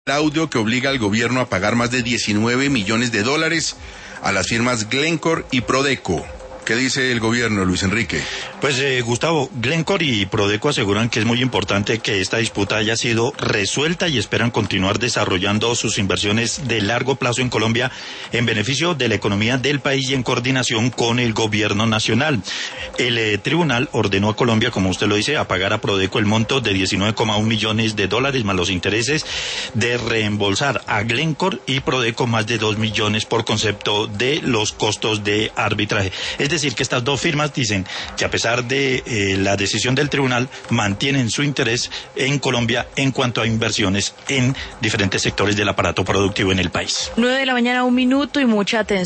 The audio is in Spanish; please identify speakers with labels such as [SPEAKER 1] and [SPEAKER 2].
[SPEAKER 1] audio que obliga al gobierno a pagar más de 19 millones de dólares a las firmas Glencore y Prodeco. ¿Qué dice el gobierno, Luis Enrique?
[SPEAKER 2] Pues Gustavo, Glencore y Prodeco aseguran que es muy importante que esta disputa haya sido resuelta y esperan continuar desarrollando sus inversiones de largo plazo en Colombia en beneficio de la economía del país y en coordinación con el gobierno nacional. El tribunal ordenó a Colombia, como usted lo dice, a pagar a Prodeco el monto de 19,1 millones de dólares más los intereses, de reembolsar a Glencore y Prodeco más de 2 millones por concepto de los costos de arbitraje. Es decir, que estas dos firmas dicen que a pesar de la decisión del tribunal, mantienen su interés en Colombia en cuanto a inversiones en diferentes sectores del aparato productivo en el país.
[SPEAKER 3] 9 de la mañana, 1 minuto y mucha atención.